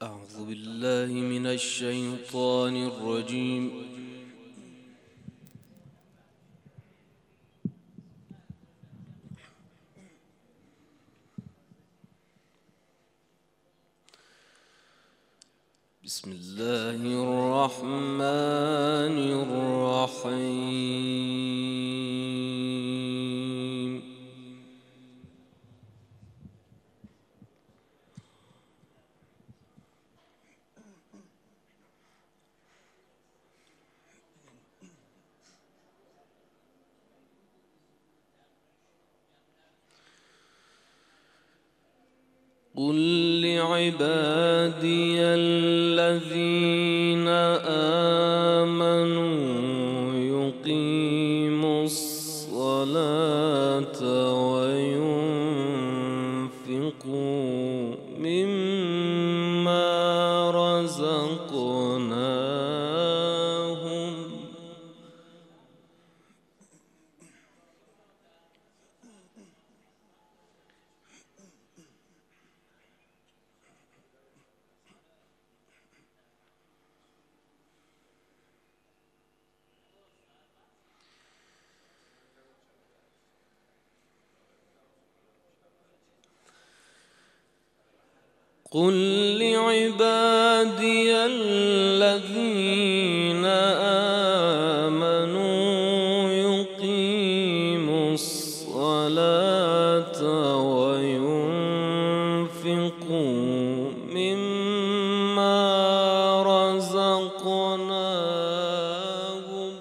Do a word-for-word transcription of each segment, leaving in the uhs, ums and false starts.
أعوذ بالله من الشيطان الرجيم. بسم الله الرحمن الرحيم. قل لعبادي الذين آمنوا يقيموا الصلاة وينفقوا مما رزقناهم قل لعبادي الذين آمنوا يقيموا الصلاة وينفقوا مما رزقناهم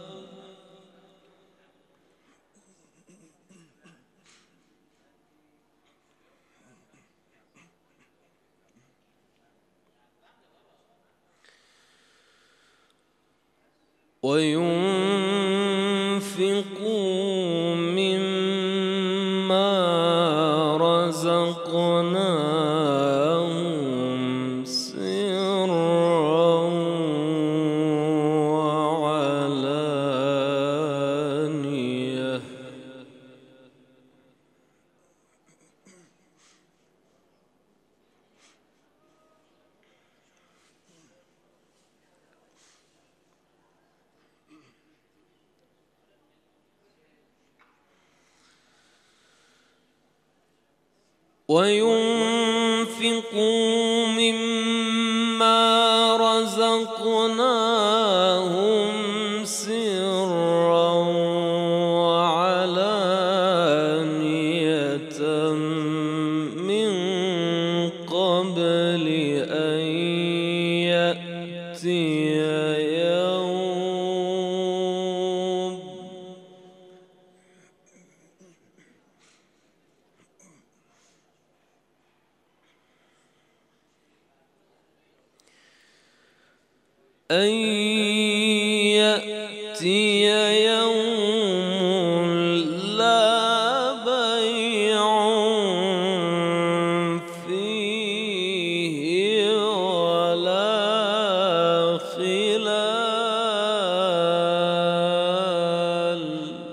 وينفقوا مما رزقناهم سرا وعلانية وينفقوا مما رزقناهم سرا وعلانية من قبل أن يأتي يوم أن يأتي يوم لا بيع فيه ولا خلال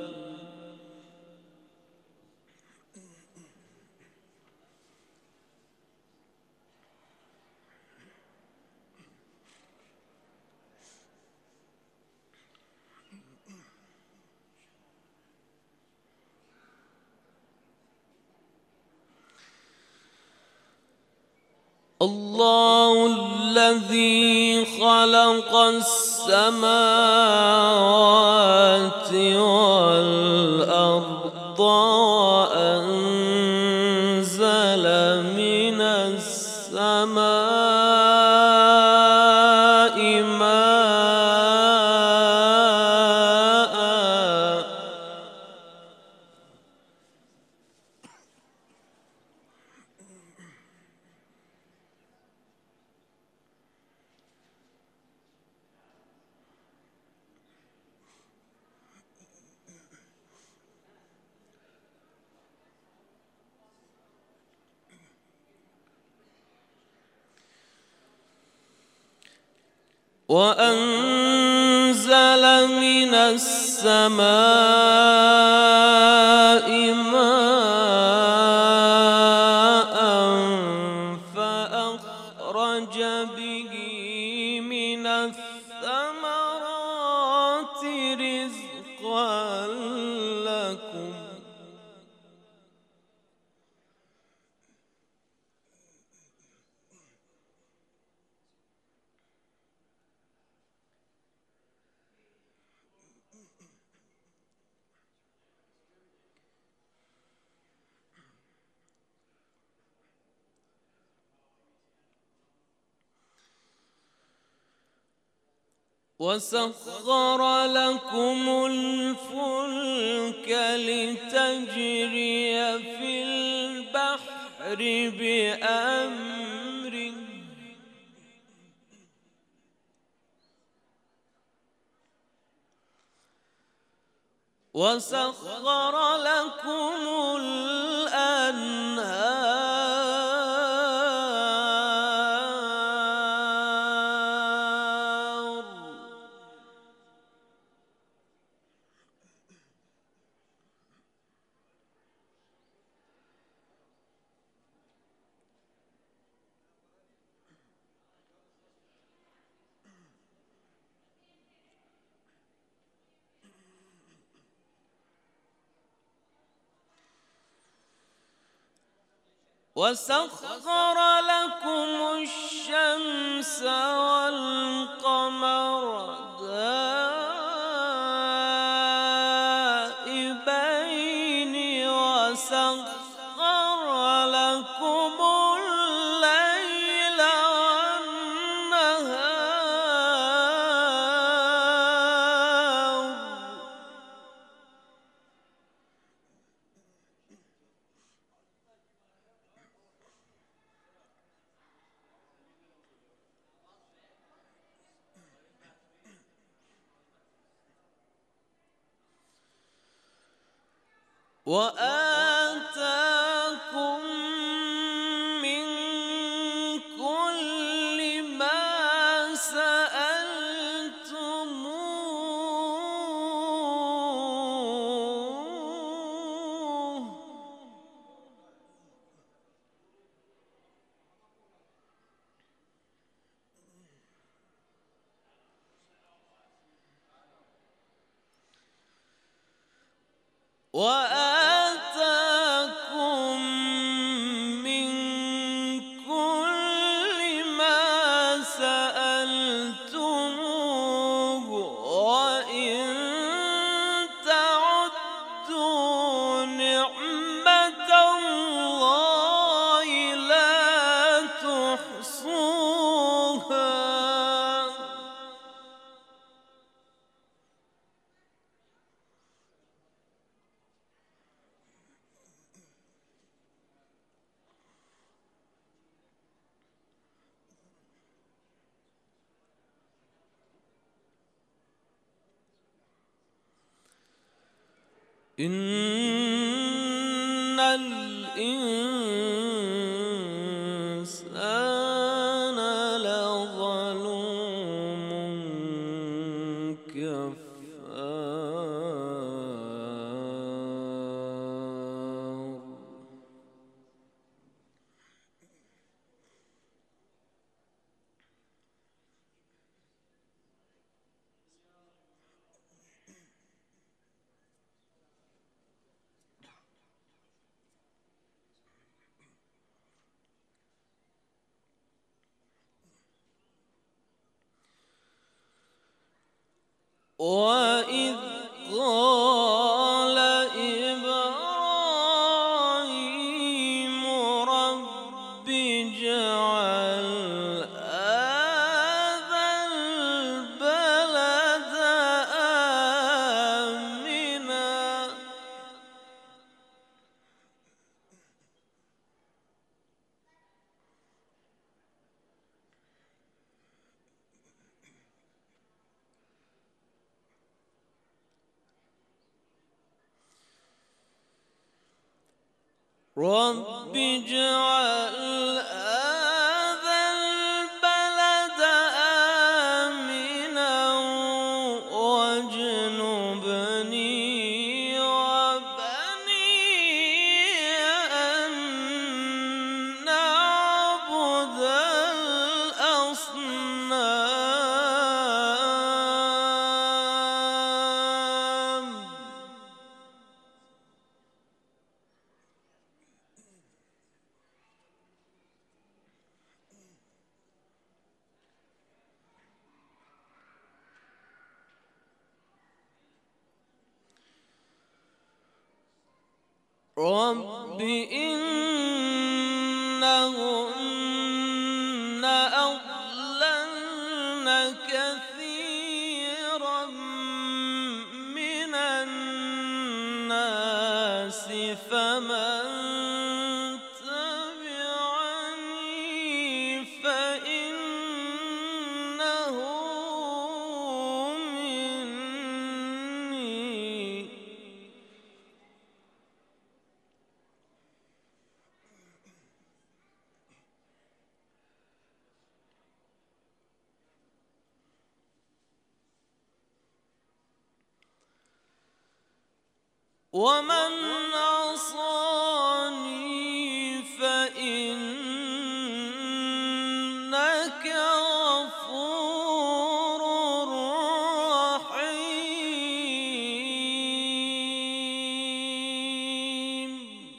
الله الذي خلق السماوات والأرض وأنزل من السماء ماء وأنزل من السماء ماء فأخرج أخرج به من الثمرات رزقا لكم وسخر لكم الفلك لتجري في البحر بأمره وسخر لكم الأنهار وسخر لكم الشمس والقمر دائبين وسخر لكم الليل والنهار وآتاكم من كل ما سألتموه وآتاكم من كل ما سألتموه وإن تعدوا نعمة الله لا تحصوها إن الإنسان لظلوم كفار وإذ قال إبراهيم رب اجعل هذا البلد آمنا رب اجعل هذا البلد آمنا واجنبني وبني أن نعبد رب إنهن أضللن كثيرا من الناس فمن تبعني فإنه مني ومن عصاني فإنك غفور رحيم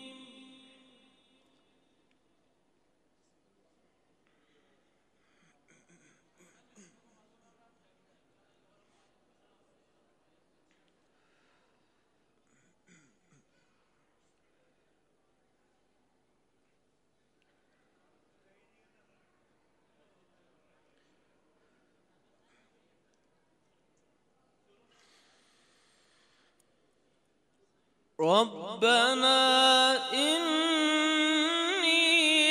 ربنا إني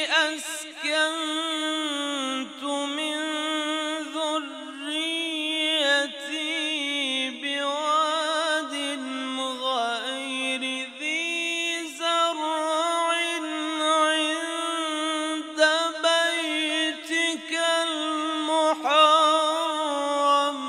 أسكنت من ذريتي بواد غير ذي زرع عند بيتك المحرم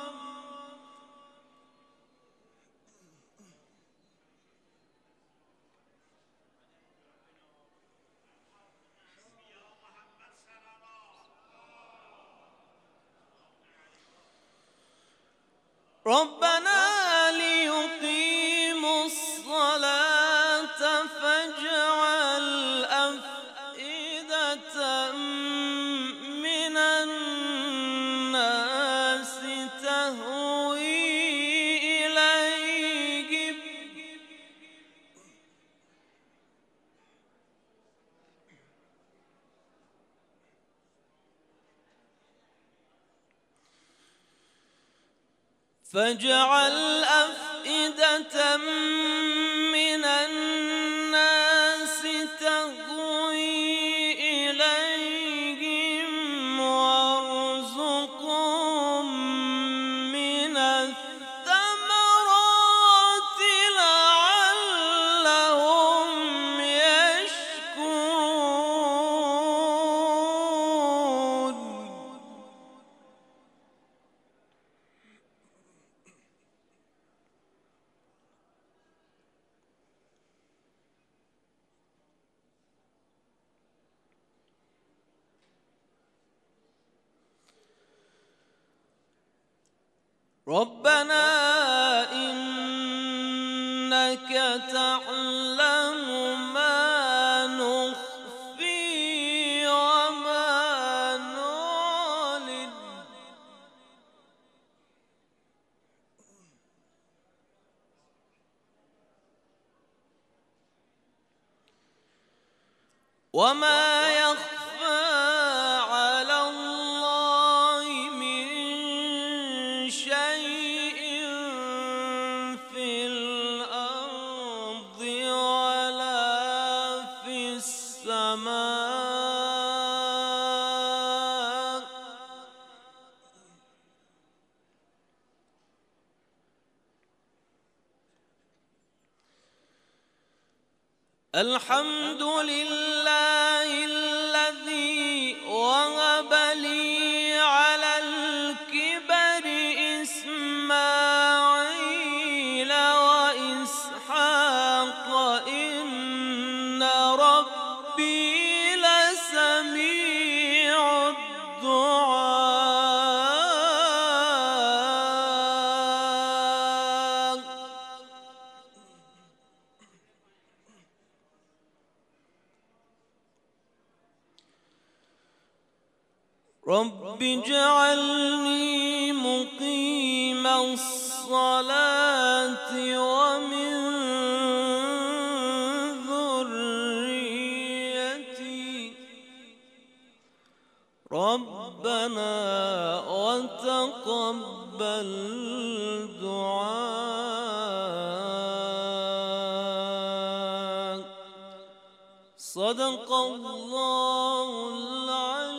ربنا ليقيموا الصلاة فاجعل أفئدة من الناس تهوي إليهم فاجعل أفئدة من الناس تهوي إليهم وارزقهم من الثمرات لعلهم يشكرون ربنا إنك تعلم ما نخفي وما نعلن وما يخفى على الله من شيء في الأرض ولا في السماء الحمد لله الذي وهب لي على الكبر إسماعيل وإسحاق إن ربي لسميع الدعاء رب اجعلني مقيم الصلاة ومن ربنا وتقبل دعاء. صدق الله العظيم.